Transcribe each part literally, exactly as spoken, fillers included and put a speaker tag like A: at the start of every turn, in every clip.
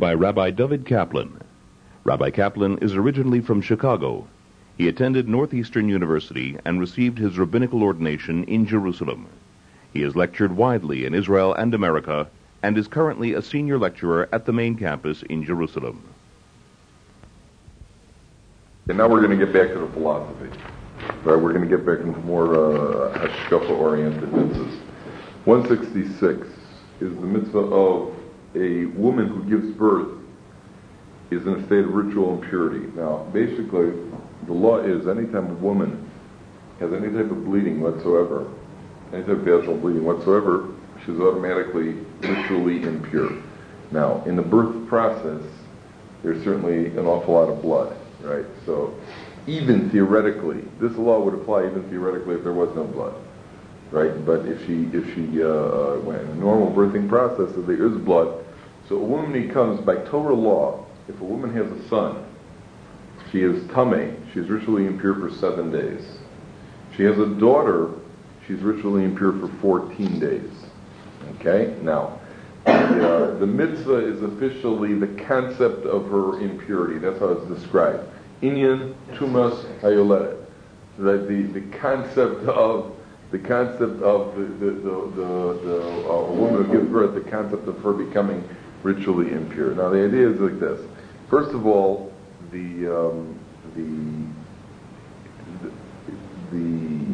A: by Rabbi David Kaplan. Rabbi Kaplan is originally from Chicago. He attended Northeastern University and received his rabbinical ordination in Jerusalem. He has lectured widely in Israel and America and is currently a senior lecturer at the main campus in Jerusalem.
B: And now we're going to get back to the philosophy. Right, we're going to get back into more uh, hashkafa-oriented mitzvahs. one sixty-six is the mitzvah of a woman who gives birth is in a state of ritual impurity. Now, basically, the law is anytime a woman has any type of bleeding whatsoever, any type of vaginal bleeding whatsoever, she's automatically ritually impure. Now, in the birth process, there's certainly an awful lot of blood, right? So, even theoretically, this law would apply even theoretically if there was no blood, right? But if she, if she, uh, went in a normal birthing process, if there is blood, so a woman becomes, by Torah law, if a woman has a son, she is tameh, she's ritually impure for seven days. She has a daughter, she's ritually impure for fourteen days. Okay? Now, the, uh, the mitzvah is officially the concept of her impurity. That's how it's described. Inyan tumas hayoledet. That the, the concept of the concept of the the the, the, the uh, a woman who gives birth, the concept of her becoming ritually impure. Now the idea is like this. First of all, the um, the, the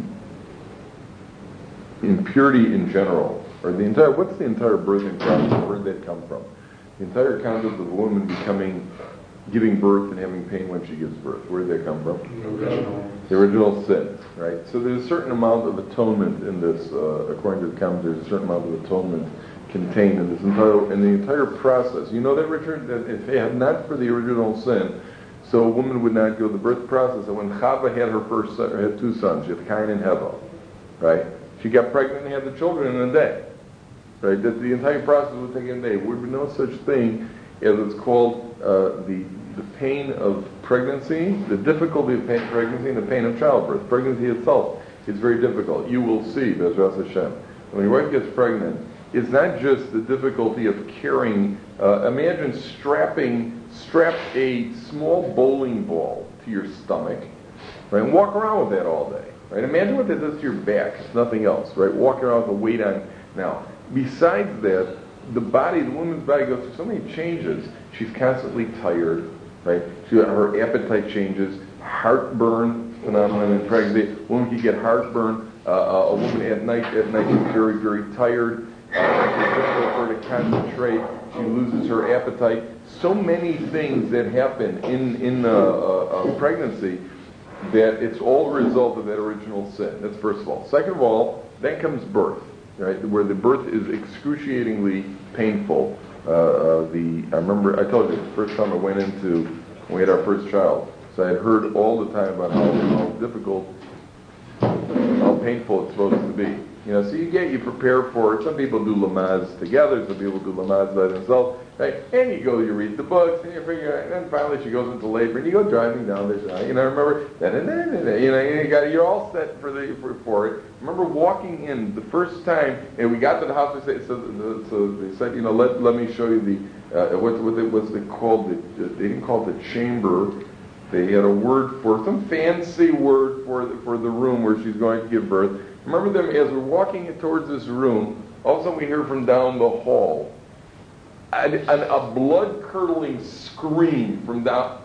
B: the impurity in general, or the entire what's the entire birthing process? Where did that come from? The entire concept of a woman becoming giving birth and having pain when she gives birth. Where did that come from?
C: The original,
B: the original sin, right? So there's a certain amount of atonement in this, uh, according to the commentaries, there's a certain amount of atonement contained in this entire, in the entire process. You know that, Richard, that if it had not for the original sin, so a woman would not go the birth process. And when Chava had her first son, or had two sons, she had Cain and Heva, right? She got pregnant and had the children in a day, right? That the entire process would take a day. There would be no such thing as it's called uh, the the pain of pregnancy, the difficulty of pain, pregnancy, and the pain of childbirth. Pregnancy itself is very difficult. You will see, Bezras Hashem, when your wife gets pregnant, it's not just the difficulty of carrying. Uh, imagine strapping, strap a small bowling ball to your stomach, right, and walk around with that all day, right? Imagine what that does to your back. It's nothing else, right? Walking around with the weight on. Now, besides that, the body, the woman's body goes through so many changes. She's constantly tired, right? She, her appetite changes. Heartburn phenomenon in pregnancy. A woman can get heartburn. Uh, a woman at night, at night she's very, very tired. Uh, it's difficult for her to concentrate. She loses her appetite. So many things that happen in in uh, uh, pregnancy that it's all a result of that original sin. That's first of all. Second of all, then comes birth, right? Where the birth is excruciatingly painful. Uh, uh, the I remember I told you the first time I went into when we had our first child. So I had heard all the time about how, how difficult, how painful it's supposed to be. You know, so you get, you prepare for it. Some people do Lamaz together, some people do Lamaz by themselves, right? And you go, you read the books, and you figure out, and then finally she goes into labor, and you go driving down this, you know, remember, da, da, da, da, da, you know, you got, you're all set for the for, for it. Remember walking in the first time, and we got to the house, they said, so, so they said, you know, let let me show you the, uh, what, what it was they called, the, they didn't call it the chamber. They had a word for, some fancy word for the, for the room where she's going to give birth. Remember them, as we're walking towards this room, all of a sudden we hear from down the hall an, an, a blood-curdling scream from down,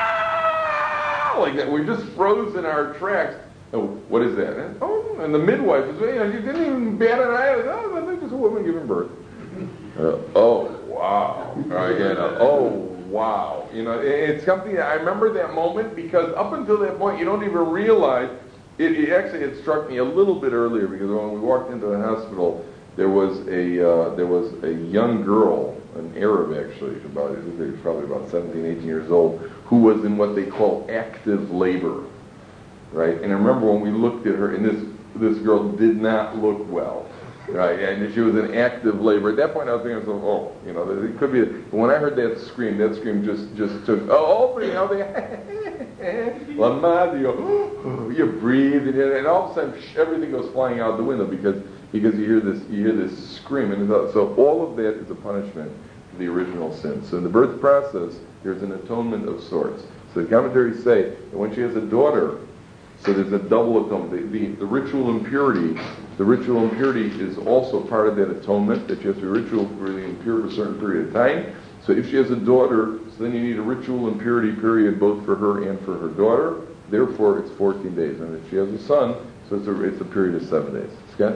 B: ah, like that. We're just frozen in our tracks. Oh, what is that? And, oh, and the midwife is, you know, she didn't even bat an eye. Like, oh, that's just a woman giving birth. Uh, oh, wow. Again, uh, oh, wow. You know, it's something that I remember that moment because up until that point, you don't even realize. It, it actually had struck me a little bit earlier because when we walked into the hospital, there was a uh, there was a young girl, an Arab actually, about she was probably about seventeen, eighteen years old, who was in what they call active labor, right? And I remember when we looked at her, and this this girl did not look well, right? And she was in active labor. At that point, I was thinking, oh, you know, it could be. But when I heard that scream, that scream just just took. Oh, you know, they. Lamad, you go, you breathe, and, and all of a sudden everything goes flying out the window because because you hear this you hear this scream, and so all of that is a punishment the original sin. So in the birth process, there's an atonement of sorts. So the commentaries say that when she has a daughter, so there's a double atonement. The, the, the ritual impurity, the ritual impurity is also part of that atonement, that you have to be ritually impure for a certain period of time. So if she has a daughter, so then you need a ritual impurity period both for her and for her daughter. Therefore, it's fourteen days. And if she has a son, so it's a, it's a period of seven days. Scott?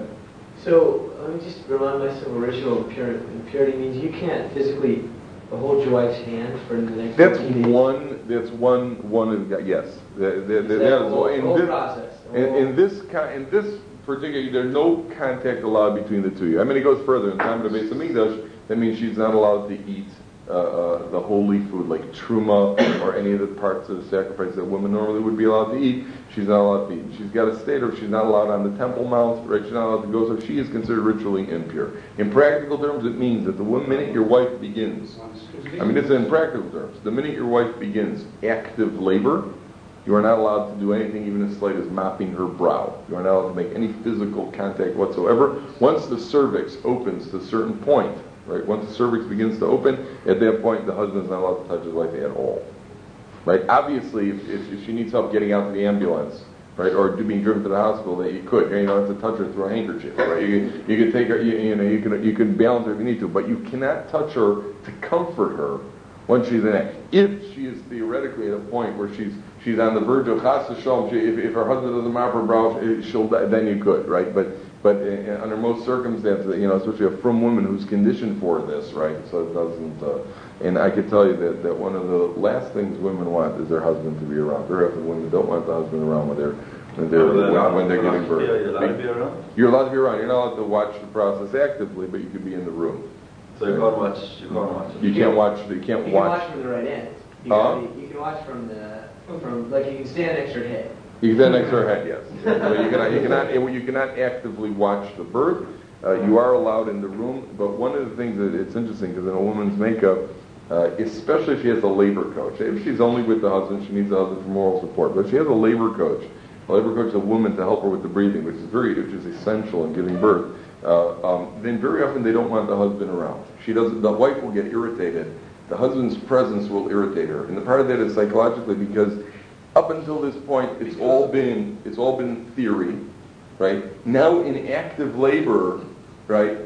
C: So let me just remind myself, ritual impurity, impurity means you can't physically hold your wife's hand for the next
B: That's
C: days.
B: one. That's one. One of the, yes. That, that, that,
C: that
B: is
C: whole,
B: in
C: whole
B: this,
C: process.
B: In, in this in this particular, there's no contact allowed between the two. I mean, it goes further. In the time of the Beis Hamikdash, that means she's not allowed to eat uh, uh, the holy food like truma or any of the parts of the sacrifice that women normally would be allowed to eat. She's not allowed to eat. She's got to stay there. She's not allowed on the Temple Mount. Right? She's not allowed to go. So she is considered ritually impure. In practical terms, it means that the one minute your wife begins, I mean, it's in practical terms. The minute your wife begins active labor, you are not allowed to do anything even as slight as mopping her brow. You are not allowed to make any physical contact whatsoever. Once the cervix opens to a certain point, right? Once the cervix begins to open, at that point the husband is not allowed to touch his wife at all. Right? Obviously, if, if, if she needs help getting out to the ambulance, right, or being driven to the hospital, that you could. You don't have to touch her through a handkerchief. Right? You, you can take her. You, you know, you can you can balance her if you need to, but you cannot touch her to comfort her when she's in act. If she is theoretically at a point where she's she's on the verge of chas v'shalom, if, if her husband doesn't mop her brow, she'll die, then you could, right? But but uh, under most circumstances, you know, especially a frum woman who's conditioned for this, right? So it doesn't. Uh, and I can tell you that, that one of the last things women want is their husband to be around. Very often, women don't want the husband around when they're when they're when, when they're giving birth.
D: You're allowed to be around.
B: You're allowed to be around. You're not allowed to watch the process actively, but you can be in the room.
D: So you can't watch. You can't watch.
B: You can't watch. You can't
C: You can
B: watch.
C: watch from the right end. You,
B: Huh?
C: can, you can watch from the from like you can stand next to her head.
B: You can stand next to her head, yes. So you cannot, you cannot, you cannot actively watch the birth. Uh, you are allowed in the room, but one of the things that it's interesting because in a woman's makeup, uh, especially if she has a labor coach, if she's only with the husband, she needs the husband for moral support. But if she has a labor coach, a labor coach is a woman to help her with the breathing, which is very, which is essential in giving birth. Uh, um, then very often they don't want the husband around. She doesn't. The wife will get irritated. The husband's presence will irritate her, and the part of that is psychologically because up until this point, it's all been it's all been theory, right? Now in active labor, right?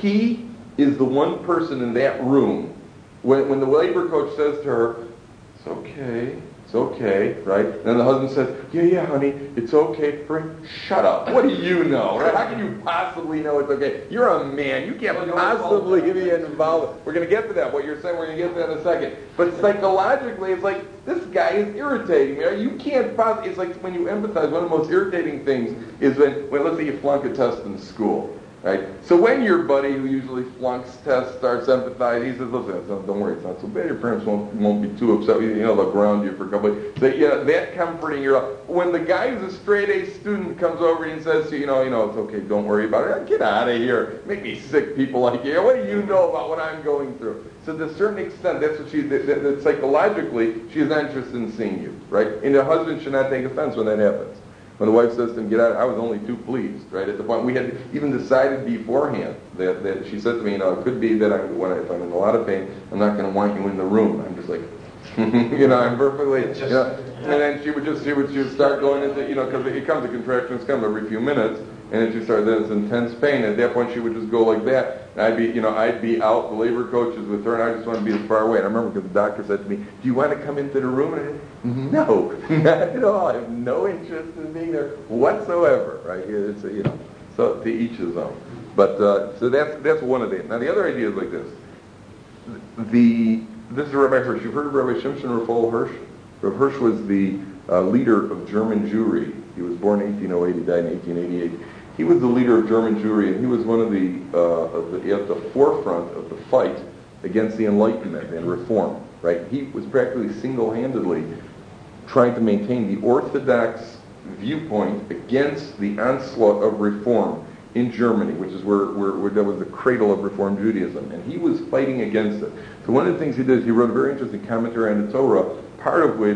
B: He is the one person in that room. When when the labor coach says to her, "It's okay, it's okay," right? And then the husband says, "Yeah, yeah, honey, it's okay." Right? Shut up. What do you know? Right? How can you possibly know it's okay? You're a man. You can't possibly be involved. We're going to get to that. What you're saying, we're going to get to that in a second. But psychologically, it's like, this guy is irritating me. Right? You can't possibly, it's like when you empathize, one of the most irritating things is when, when let's say you flunk a test in school. Right? So when your buddy who usually flunks tests starts empathizing, he says, "Listen, not, don't worry, it's not so bad. Your parents won't won't be too upset. You know, they'll ground you for a couple of days." Yeah, that comforting your life. When the guy who's a straight A student comes over and says to you, you know, you know, it's okay, don't worry about it. Get out of here. Make me sick, people like you. What do you know about what I'm going through? So to a certain extent, that's what she. That, that, that psychologically, she is not interested in seeing you, right? And the husband should not take offense when that happens. When the wife says to him, "Get out," I was only too pleased, right? At the point we had even decided beforehand that, that she said to me, "You know, it could be that I, when I, if I'm in a lot of pain, I'm not going to want you in the room." I'm just like, you know, I'm perfectly, you know. And then she would just, she would, she would start going into, you know, because it comes, the contractions come every few minutes, and then she started, then it's intense pain. At that point, she would just go like that. And I'd be, you know, I'd be out, the labor coach is with her, and I just want to be as far away. And I remember because the doctor said to me, "Do you want to come into the room?" And I said, "No, not at all. I have no interest in being there whatsoever." Right? It's, you know, so to each his own. But uh, so that's that's one of the. Now the other idea is like this. The this is Rabbi Hirsch. You've heard of Rabbi Shimshon Raphael Hirsch? Rabbi Hirsch was the uh, leader of German Jewry. He was born in eighteen oh eight. He died in eighteen eighty-eight. He was the leader of German Jewry, and he was one of the, uh, of the at the forefront of the fight against the Enlightenment and Reform. Right? He was practically single-handedly trying to maintain the Orthodox viewpoint against the onslaught of Reform in Germany, which is where, where, where that was the cradle of Reform Judaism, and he was fighting against it. So one of the things he did is he wrote a very interesting commentary on the Torah, part of which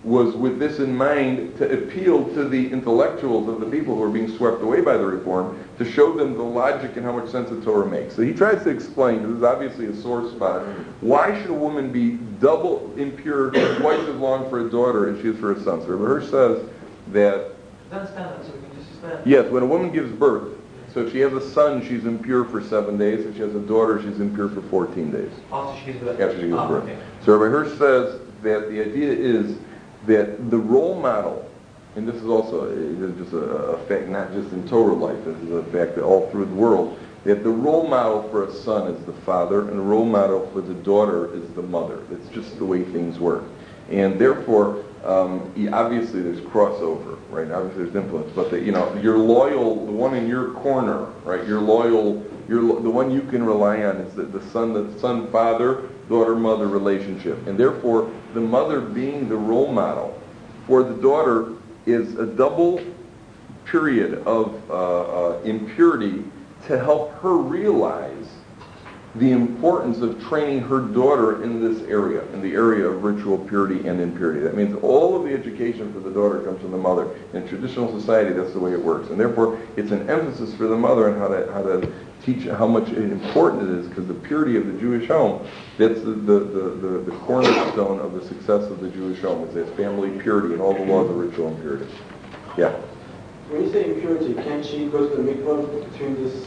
B: was with this in mind to appeal to the intellectuals of the people who are being swept away by the reform, to show them the logic and how much sense the Torah makes. So he tries to explain, this is obviously a sore spot, why should a woman be double impure, twice as long for a daughter as she is for a son? So Rebbe Hirsch says that,
C: I understand that, so we can just explain it.
B: yes, when a woman gives birth, so if she has a son, she's impure for seven days. If she has a daughter, she's impure for fourteen days.
C: After she gives birth?
B: After she gives
C: Oh,
B: birth.
C: okay.
B: So Rebbe Hirsch says that the idea is that the role model, and this is also it is just a, a fact, not just in Torah life, this is a fact that all through the world, that the role model for a son is the father, and the role model for the daughter is the mother. It's just the way things work. And therefore, um, obviously there's crossover, right? Obviously there's influence, but the, you know, your loyal, the one in your corner, right? Your loyal, your the one you can rely on is the, the son, the son, father, daughter-mother relationship. And therefore, the mother being the role model for the daughter is a double period of uh, uh, impurity to help her realize the importance of training her daughter in this area, in the area of ritual purity and impurity. That means all of the education for the daughter comes from the mother. In traditional society, that's the way it works. And therefore, it's an emphasis for the mother on how to how to teach how much important it is, because the purity of the Jewish home, that's the, the, the, the, the cornerstone of the success of the Jewish home, is that family purity and all the laws of ritual and purity. Yeah.
E: When you say impurity, can't she go to the mikvah between this?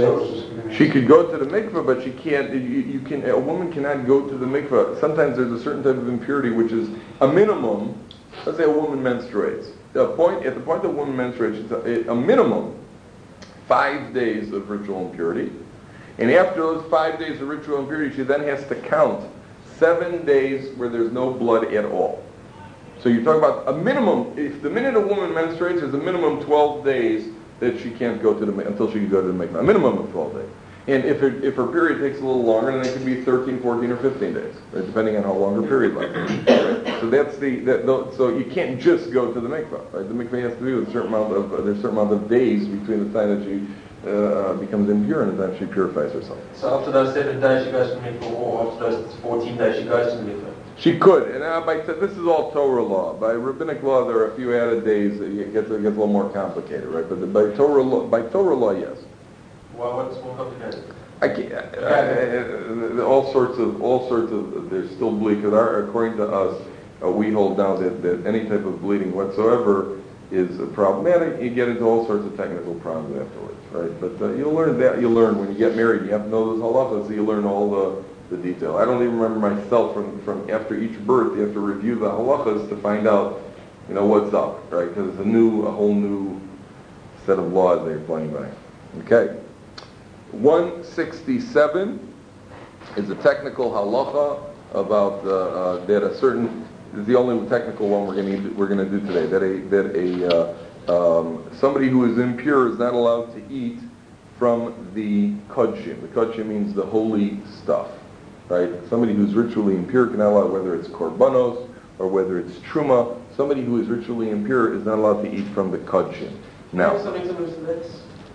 B: She could go to the mikvah, but she can't. You, you can. A woman cannot go to the mikvah. Sometimes there's a certain type of impurity, which is a minimum. Let's say a woman menstruates. The point at the point that a woman menstruates, it's a, a minimum five days of ritual impurity, and after those five days of ritual impurity, she then has to count seven days where there's no blood at all. So you're talking about a minimum. If the minute a woman menstruates, there's a minimum twelve days that she can't go to the until she can go to the mikvah. A minimum of twelve days. And if her, if her period takes a little longer, then it could be thirteen, fourteen, or fifteen days, right, depending on how long her period lasts. Right? So that's the that, so you can't just go to the mikvah. Right? The mikvah has to be with a certain amount of uh, there's a certain amount of days between the time that she uh, becomes impure and the time she purifies herself.
E: So after those seven days she goes to the mikvah, or after those fourteen days she goes to the mikvah?
B: She could, and uh, by this is all Torah law. By rabbinic law, there are a few added days. It gets, it gets a little more complicated, right? But the, by Torah law, by Torah law, yes.
E: Well, what's more complicated?
B: I can't, uh, uh, all sorts of all sorts of. They're still bleak. Because our, according to us, uh, we hold down that, that any type of bleeding whatsoever is problematic. You get into all sorts of technical problems afterwards, right? But uh, you'll learn that. You'll learn when you get married. You have to know those halachas, so you learn all the. the detail. I don't even remember myself from, from after each birth. You have to review the halachas to find out, you know, what's up, right? Because it's a new, a whole new set of laws they're playing by. Okay. one sixty-seven is a technical halacha about uh, uh, that a certain is the only technical one we're going to we're going to do today. That a that a uh, um, somebody who is impure is not allowed to eat from the kodshim. The kodshim means the holy stuff. Right? Somebody who's ritually impure cannot allow, whether it's korbanos or whether it's truma. Somebody who is ritually impure is not allowed to eat from the kodshim. Now,
E: something similar to this?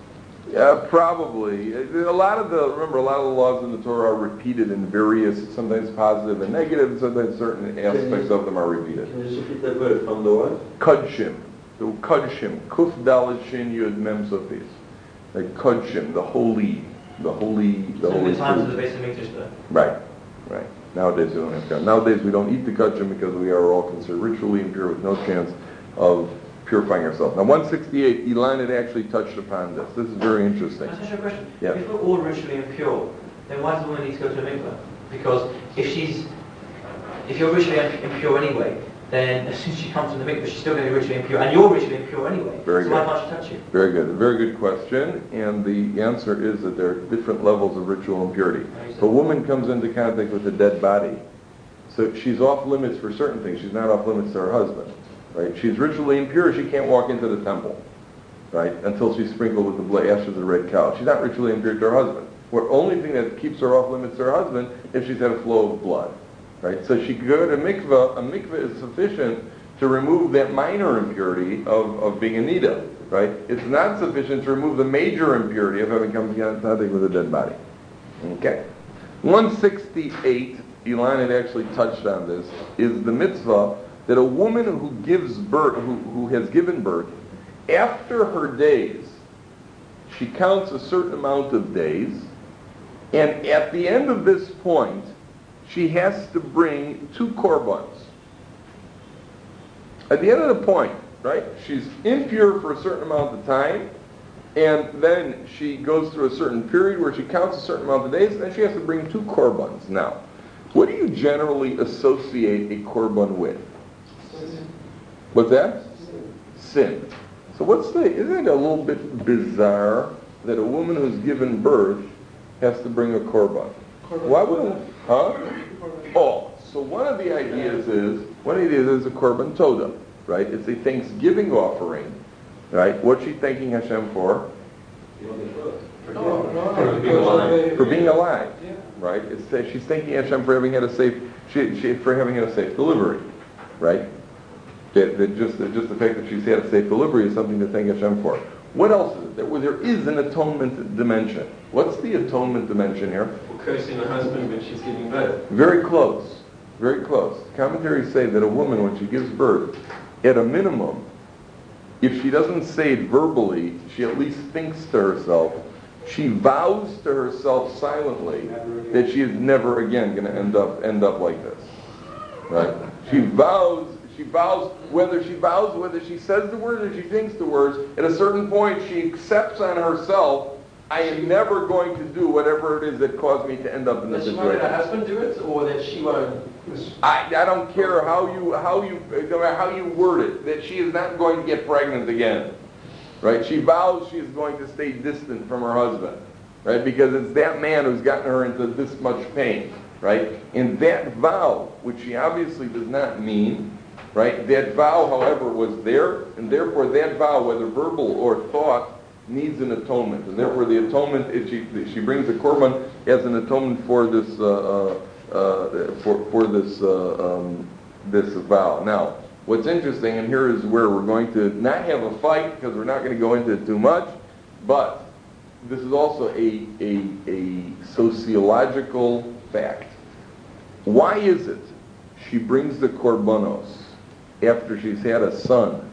B: Yeah, probably. A lot of the remember, a lot of the laws in the Torah are repeated in various, sometimes positive and negative, and sometimes certain aspects of them are repeated.
D: Can you just repeat that word from the what?
B: Kodshim, the kodshim, kuf dalet shin yud mem sofis. Like kodshim, the holy, the holy, the
C: so
B: holy.
C: the times
B: food.
C: of the base of Mikdash though.
B: Right, right. Nowadays we don't have to. Nowadays we don't eat the kodshim because we are all considered ritually impure with no chance of purifying ourselves. Now, one sixty-eight, Elon had actually touched upon this. This is very interesting.
C: Can I ask you a question?
B: Yeah.
C: If we're all ritually impure, then why does the woman need to go to a mikveh? Because if she's, if you're ritually impure anyway, then as soon as she comes to the mikveh, she's still going to be ritually impure, and you're ritually impure anyway.
B: Very
C: so
B: good.
C: why can't she touch you?
B: Very good. Very good question. And the answer is that there are different levels of ritual impurity. If a woman comes into contact with a dead body, so she's off limits for certain things. She's not off limits to her husband. Right? She's ritually impure. She can't walk into the temple, right, until she's sprinkled with the bla- ashes of the red cow. She's not ritually impure to her husband. The only thing that keeps her off limits to her husband is she's had a flow of blood, right? So she could go to a mikveh. A mikveh is sufficient to remove that minor impurity of, of being a nida, right? It's not sufficient to remove the major impurity of having come in contact with a dead body. Okay. one sixty-eight, Elon had actually touched on this, is the mitzvah that a woman who gives birth, who, who has given birth, after her days, she counts a certain amount of days, and at the end of this point, she has to bring two korbans. At the end of the point, right, she's impure for a certain amount of time, and then she goes through a certain period where she counts a certain amount of days, and then she has to bring two korbans. Now, what do you generally associate a korban with?
E: Sin.
B: What's that? Sin. So what's the, isn't it a little bit bizarre that a woman who's given birth has to bring a korban? Why would, huh? Oh, so one of the ideas is, one of the ideas is a korban toda, right? It's a thanksgiving offering, right? What's she thanking Hashem for?
E: For being alive.
B: For being alive, right? It's, uh, she's thanking Hashem for having had a safe, she, she, for having had a safe delivery, right? That, that just, that just the fact that she's had a safe delivery is something to thank Hashem for. What else is it? There, well, there is an atonement dimension. What's the atonement dimension here?
E: Or cursing her husband when she's giving birth.
B: Very close. Very close. Commentaries say that a woman, when she gives birth, at a minimum, if she doesn't say it verbally, she at least thinks to herself, she vows to herself silently that she is never again going to end up end up like this. Right? She vows, she vows, whether she vows, whether she says the words or she thinks the words, at a certain point she accepts on herself, I am never going to do whatever it is that caused me to end up in this
E: Does she want
B: situation.
E: her husband do it, or that she won't?
B: I, I don't care how you how you no matter how you word it, that she is not going to get pregnant again. Right? She vows she is going to stay distant from her husband. Right? Because it's that man who's gotten her into this much pain. Right? And that vow, which she obviously does not mean, right? That vow, however, was there, and therefore that vow, whether verbal or thought, needs an atonement, and therefore the atonement is she she brings the korban as an atonement for this uh, uh, uh, for for this uh, um, this vow. Now, what's interesting, and here is where we're going to not have a fight because we're not going to go into it too much, but this is also a a, a sociological fact. Why is it she brings the korbanos after she's had a son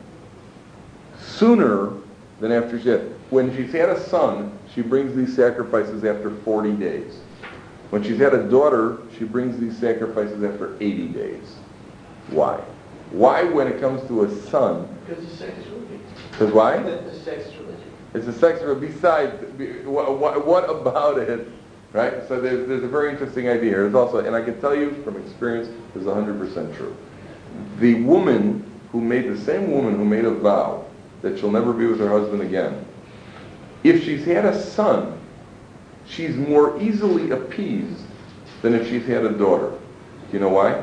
B: sooner than after she had? When she's had a son, she brings these sacrifices after forty days. When she's had a daughter, she brings these sacrifices after eighty days. Why? Why, when it comes to a son?
C: Because it's sex religion.
B: Because why?
C: It's a sex religion.
B: It's a sex religion. Besides, what, what, what about it? Right? So there's, there's a very interesting idea here. There's also, and I can tell you from experience, this is one hundred percent true. The woman who made, the same woman who made a vow that she'll never be with her husband again, if she's had a son, she's more easily appeased than if she's had a daughter. Do you know why?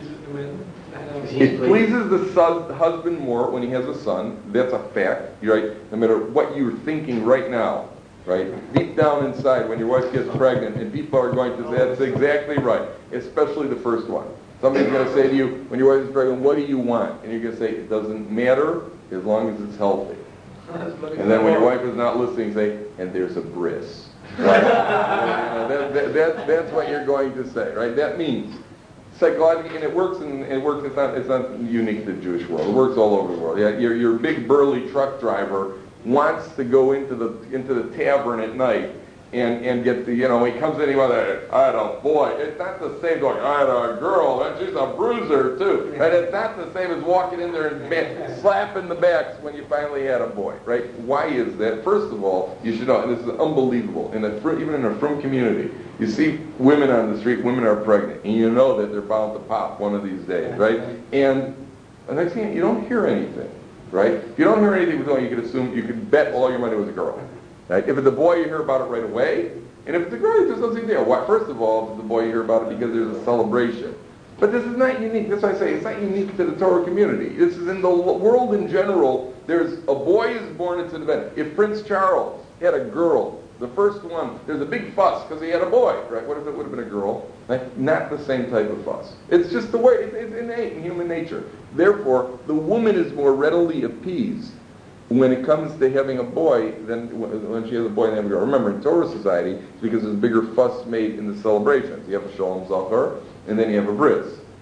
B: It pleases the son, husband more when he has a son. That's a fact, right? No matter what you're thinking right now, right? Deep down inside, when your wife gets pregnant, and people are going to say, that's exactly right, especially the first one. Somebody's going to say to you, when your wife is pregnant, what do you want? And you're going to say, it doesn't matter as long as it's healthy. And then when your wife is not listening, say, and there's a bris. Right? You know, that, that, that, that's what you're going to say, right? That means psychologically, and it works. In, it works. It's not. It's not unique to the Jewish world. It works all over the world. Yeah, your your big burly truck driver wants to go into the into the tavern at night and and get the, you know, he comes in, he wants to, I had a boy. It's not the same going, I had a girl, and she's a bruiser too. Right? It's not the same as walking in there and man, slapping the backs when you finally had a boy. Right? Why is that? First of all, you should know, and this is unbelievable, in a, even in a frum community, you see women on the street, women are pregnant, and you know that they're bound to pop one of these days, right? And the next thing, you don't hear anything, right? If you don't hear anything, you could assume, you could bet all your money was a girl. Right? If it's a boy, you hear about it right away. And if it's a girl, there's nothing there. Why? First of all, if it's a boy, you hear about it because there's a celebration. But this is not unique. That's why I say it's not unique to the Torah community. This is in the world in general. There's a boy is born, it's an event. If Prince Charles had a girl, the first one, there's a big fuss because he had a boy. Right? What if it would have been a girl? Right? Not the same type of fuss. It's just the way, it's, it's innate in human nature. Therefore, the woman is more readily appeased when it comes to having a boy than when she has a boy and they have a girl. Remember, in Torah society, it's because there's a bigger fuss made in the celebrations. You have a Shalom Zachar, and then you have a bris.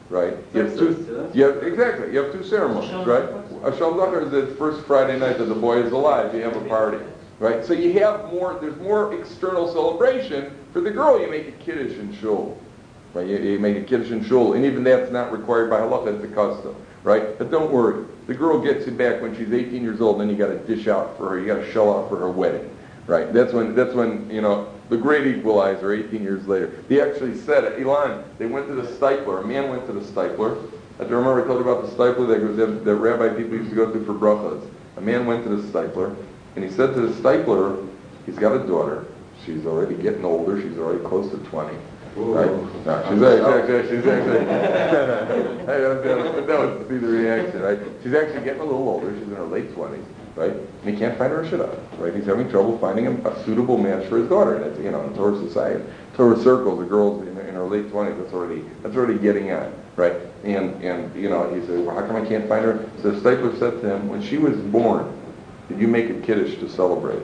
B: right? You have two, you have, exactly, you have two ceremonies, right? A Shalom is the first Friday night that the boy is alive, you have a party, right? So you have more, there's more external celebration. For the girl, you make a kiddush in shul, right? You, you make a kiddush in shul, and even that's not required by halacha, it's a custom, right? But don't worry, the girl gets it back when she's eighteen years old, and then you got to dish out for her, you got to shell out for her wedding, right? That's when, that's when, you know, the great equalizer, eighteen years later. They actually said at Elon, they went to the stipler. A man went to the stipler. I remember I told you about the stipler that, was, that rabbi people used to go to for brachas. A man went to the stipler, and he said to the stipler, he's got a daughter. She's already getting older. She's already close to twenty. Right? No, she's actually, she's actually, that would be the reaction, right? She's actually getting a little older. She's in her late twenties. Right? And he can't find her a shidduch, right? He's having trouble finding a, a suitable match for his daughter. And it's, you know, in Torah society, Torah circles, the girls in, in her late twenties, that's already that's already getting on, right? And and you know, he said, well, how come I can't find her? So Stipler said to him, when she was born, did you make a kiddush to celebrate?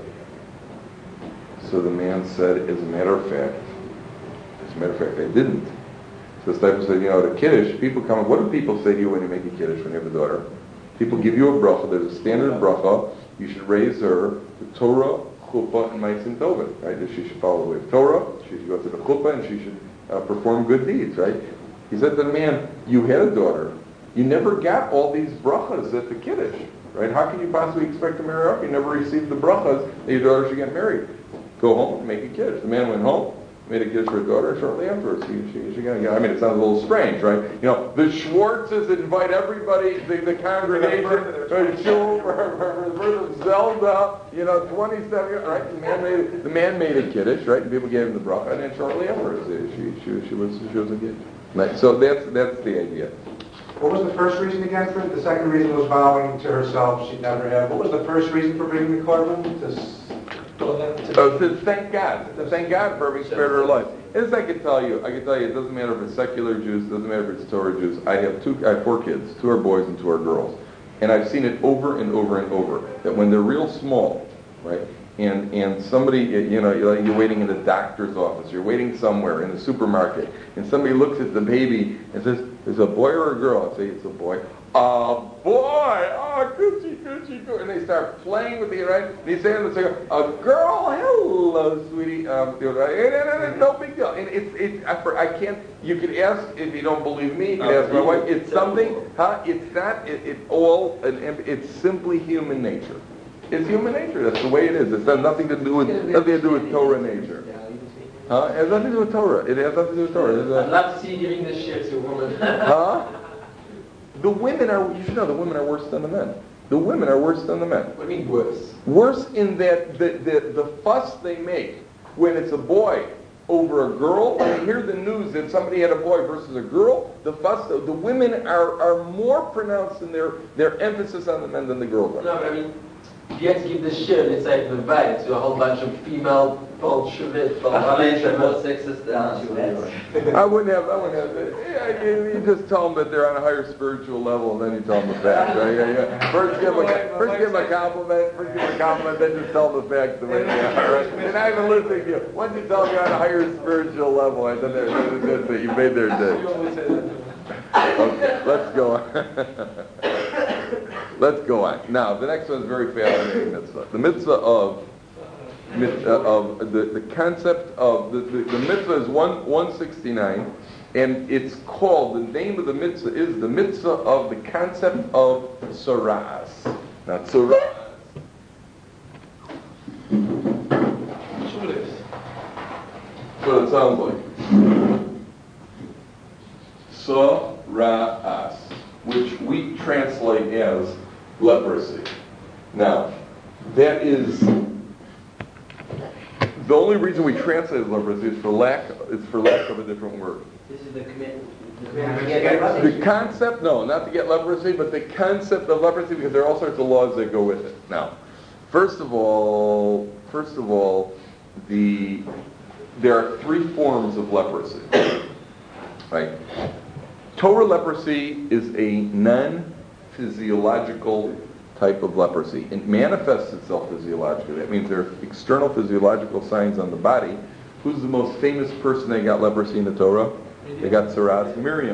B: So the man said, as a matter of fact, as a matter of fact, I didn't. So Stipler said, you know, the kiddush, people come. What do people say to you when you make a kiddush when you have a daughter? People give you a bracha. There's a standard bracha. You should raise her the Torah, chuppah, and ma'asim tovim. Right? She should follow the way of Torah. She should go to the chuppah, and she should uh, perform good deeds. Right? He said to the man, "You had a daughter. You never got all these brachas at the kiddush. Right? How can you possibly expect to marry her up? You never received the brachas that your daughter should get married. Go home and make a kiddush." The man went home, made a kiddush for his daughter. Shortly afterwards, she, she, she got, I mean, it sounds a little strange, right? You know, the Schwartzes invite everybody, the, the congregation, to show for the birth of Zelda, you know, twenty-seven, right? The man made, the man made a kiddush, right? And people gave him the bracha, and then shortly afterwards, she, she, she was, she was a kid. Right? So that's, that's the idea.
F: What was the first reason against it? The second reason was vowing to herself she'd never have. What was the first reason for bringing the korban? To
B: Oh, to thank God. To thank God for having spared her life. As I can tell you, I can tell you, it doesn't matter if it's secular Jews, it doesn't matter if it's Torah Jews. I have two, I have four kids. Two are boys and two are girls. And I've seen it over and over and over, that when they're real small, right, and and somebody, you know, you're, you're waiting in the doctor's office, you're waiting somewhere in the supermarket, and somebody looks at the baby and says, "Is it a boy or a girl?" I say, "It's a boy." "A boy! Oh, coochie, coochie, coochie." And they start playing with the, right? And he's saying, "A girl, hello, sweetie." Um, you know, and, and, and, no big deal. And it's, it's, I, I can't, you can ask, if you don't believe me, you can ask my wife. It's something, huh? It's not, it, it's all, an, it's simply human nature. It's human nature. That's the way it is. It's got nothing to do with, nothing to do with Torah nature. Huh? It has nothing to do with Torah. It has nothing to do with Torah.
E: I'd love to see you giving this shit to a woman.
B: Huh? The women are, you should know, the women are worse than the men. The women are worse than the men.
E: What do you mean worse?
B: Worse in that the, the, the fuss they make when it's a boy over a girl, when they hear the news that somebody had a boy versus a girl, the fuss, the, the women are, are more pronounced in their, their emphasis on the men than the girls are.
E: No, but I mean, if you had to give this shit, it's like the vibe to a whole bunch of female Bolshevik, more sexist than
B: I wouldn't have, I wouldn't have, yeah, you, you just tell them that they're on a higher spiritual level, and then you tell them the facts, right? Yeah, yeah. First give them a, first give them a compliment, first give them a compliment, then just tell them the facts the way they are, right? And I haven't listened to you. Once you tell them you're on a higher spiritual level, I then that's it, you made their day. Okay, let's go on. Let's go on. Now, the next one is very fascinating mitzvah. The mitzvah of mitzvah of the, the concept of the, the, the mitzvah is one one sixty-nine, and it's called, the name of the mitzvah is the mitzvah of the concept of tsaras. Now, tsaras. That's what it sounds like. Tsaras, which we translate as leprosy. Now, that is the only reason we translate as leprosy is for lack is for lack of a different word.
C: This is the commit.
B: The concept, no, not to get leprosy, but the concept of leprosy, because there are all sorts of laws that go with it. Now, first of all, first of all, the there are three forms of leprosy. Right? Torah leprosy is a non-physiological type of leprosy. It manifests itself physiologically. That means there are external physiological signs on the body. Who's the most famous person that got leprosy in the Torah? They got tsaras, Miriam.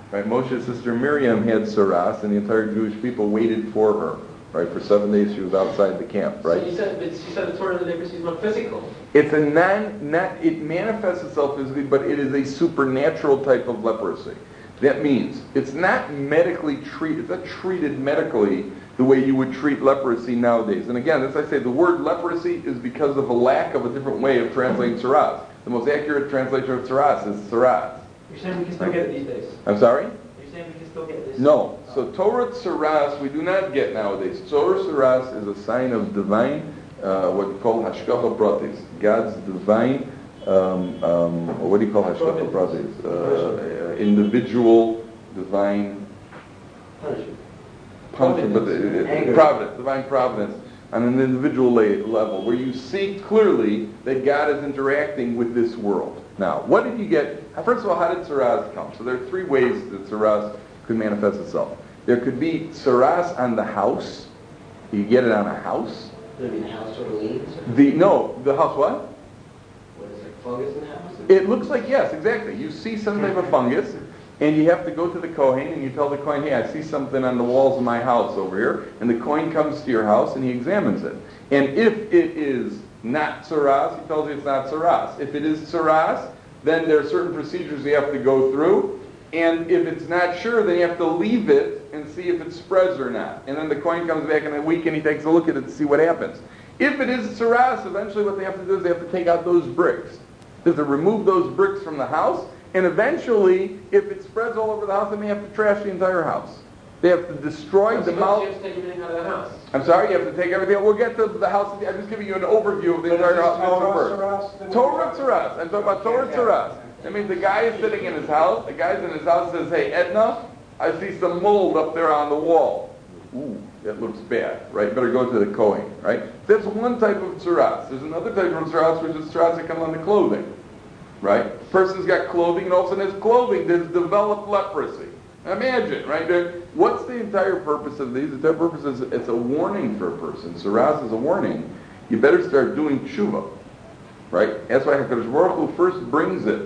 B: Right? Moshe's sister Miriam had saras, and the entire Jewish people waited for her. Right? For seven days she was outside the camp. Right?
E: So you said, but you said the Torah of the leprosy is not physical.
B: It's a non, not, it manifests itself physically, but it is a supernatural type of leprosy. That means it's not medically treated, it's not treated medically the way you would treat leprosy nowadays. And again, as I say, the word leprosy is because of a lack of a different way of translating saras. The most accurate translation of saras is saras.
C: You're saying we can still get it these days?
B: I'm sorry?
C: You're saying we can still get this?
B: No. So Torah saras we do not get nowadays. Torah saras is a sign of divine, uh, what we call hashkafa pratis, God's divine. Um, um, what do you call hashkafa pratis? Uh, individual, divine
E: Punishment.
B: punishment, but uh, providence, divine providence on an individual la- level, where you see clearly that God is interacting with this world. Now, what did you get? First of all, how did saras come? So there are three ways that saras could manifest itself. There could be saras on the house. You get it on a house.
E: Would it be the house sort of leaves? Or
B: The no, the house what?
E: what is it, fungus in the house?
B: It looks like, yes, exactly. You see some type of fungus, and you have to go to the Kohen, and you tell the Kohen, hey, I see something on the walls of my house over here. And the Kohen comes to your house, and he examines it. And if it is not saras, he tells you it's not saras. If it is saras, then there are certain procedures you have to go through. And if it's not sure, then you have to leave it and see if it spreads or not. And then the Kohen comes back in a week, and he takes a look at it to see what happens. If it is saras, eventually what they have to do is they have to take out those bricks. They have to remove those bricks from the house, and eventually, if it spreads all over the house, then they have to trash the entire house. They have to destroy,
E: So
B: demolish.
E: you have to take everything out of the house.
B: I'm sorry, you have to take everything. We'll get to the house. I'm just giving you an overview of the
F: But is
B: entire
F: this
B: house.
F: Torah saras?
B: Torah saras. I'm talking about Torah saras. That means the guy is sitting in his house. The guy's in his house says, hey, Edna, I see some mold up there on the wall. Ooh, that looks bad, right? Better go to the Kohen, right? That's one type of saras. There's another type of saras, which is saras that come on the clothing, right? Person's got clothing, and all of a sudden his clothing, there's developed leprosy. Imagine, right? There, what's the entire purpose of these? The entire purpose is it's a warning for a person. Saras is a warning. You better start doing tshuva, right? That's why HaKadosh Baruch Hu first brings it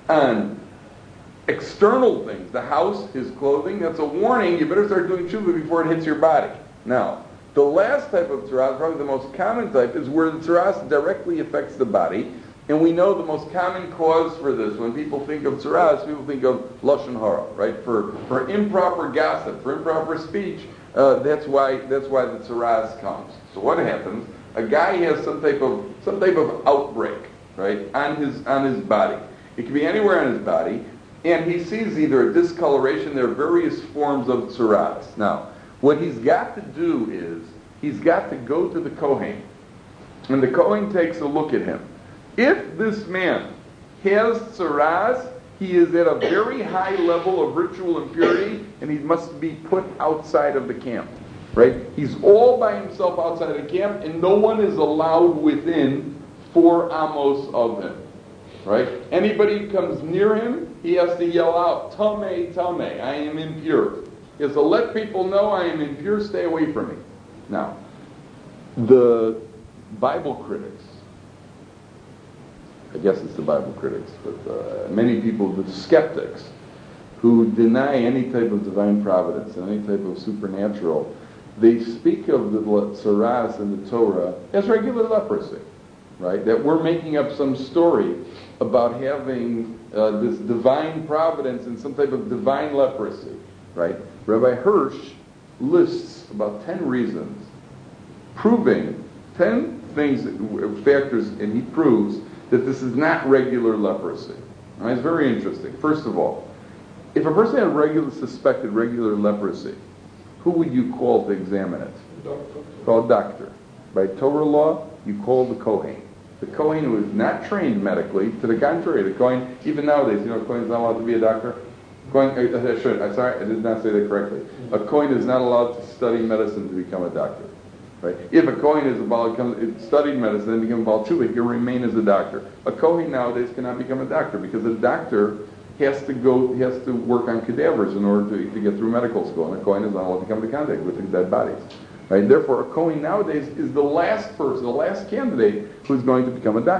B: on external things, the house, his clothing. That's a warning. You better start doing tshuva before it hits your body. Now, the last type of tzaras, probably the most common type, is where the tzaras directly affects the body. And we know the most common cause for this, when people think of tzaras, people think of lashon hara, right? For for improper gossip, for improper speech, uh, that's why that's why the tzaras comes. So what happens? A guy has some type of some type of outbreak, right, on his on his body. It can be anywhere on his body, and he sees either a discoloration. There are various forms of tzaras. Now, what he's got to do is he's got to go to the Kohen, and the Kohen takes a look at him. If this man has tzaras, he is at a very high level of ritual impurity, and he must be put outside of the camp. Right? He's all by himself outside of the camp, and no one is allowed within four amos of him. Right? Anybody who comes near him, he has to yell out, Tameh, Tameh, I am impure. He has to let people know I am impure, stay away from me. Now, the Bible critics, I guess it's the Bible critics, but uh, many people, the skeptics, who deny any type of divine providence and any type of supernatural, they speak of the tzaras in the Torah as regular leprosy, right? That we're making up some story about having uh, this divine providence and some type of divine leprosy, right? Rabbi Hirsch lists about ten reasons, proving ten things, factors, and he proves that this is not regular leprosy. Right? It's very interesting. First of all, if a person had regular, suspected regular leprosy, who would you call to examine it? Doctor. Call a doctor. By Torah law, you call the Kohen. The Kohen who is not trained medically, to the contrary, the Kohen, even nowadays, you know, a Kohen is not allowed to be a doctor. Kohen, I should, I'm sorry, I did not say that correctly. A Kohen is not allowed to study medicine to become a doctor. Right? If a Kohen is about studied medicine and become a Baal Tshuva, he can remain as a doctor. A Kohen nowadays cannot become a doctor because a doctor has to go, he has to work on cadavers in order to, to get through medical school, and a Kohen is not allowed to come into contact with dead bodies. Right? Therefore, a Kohen nowadays is the last person, the last candidate who's going to become a doctor.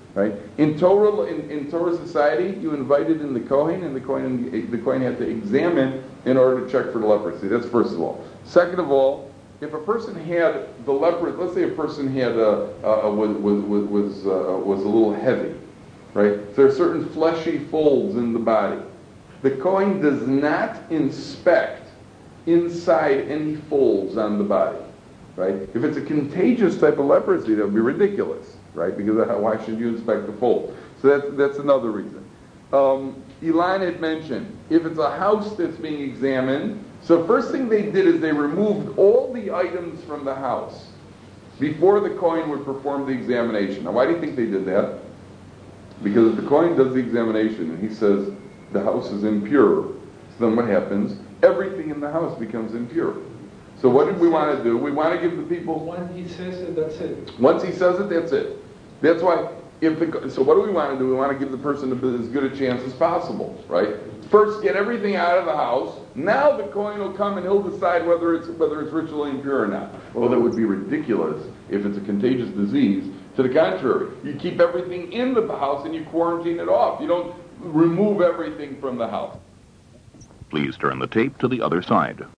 B: Right? In Torah, in, in Torah society, you invited in the Kohen, and the Kohen, the Kohen had to examine in order to check for the leprosy. That's first of all. Second of all, if a person had the leper, let's say a person had a, a, a was was was uh, was a little heavy, right? There are certain fleshy folds in the body. The Kohen does not inspect inside any folds on the body, right? If it's a contagious type of leprosy, that would be ridiculous, right? Because why should you inspect the fold? So that's that's another reason. Um, Ilan had mentioned if it's a house that's being examined. So first thing they did is they removed all the items from the house before the Kohen would perform the examination. Now, why do you think they did that? Because if the Kohen does the examination and he says the house is impure, so then what happens? Everything in the house becomes impure. So what did we want to do? We want to give the people...
G: When he says it, that's it.
B: Once he says it, that's it. That's why... If the, so what do we want to do? We want to give the person as good a chance as possible, right? First, get everything out of the house. Now the Kohen will come and he'll decide whether it's whether it's ritually impure or not. Well, that would be ridiculous if it's a contagious disease. To the contrary, you keep everything in the house and you quarantine it off. You don't remove everything from the house.
A: Please turn the tape to the other side.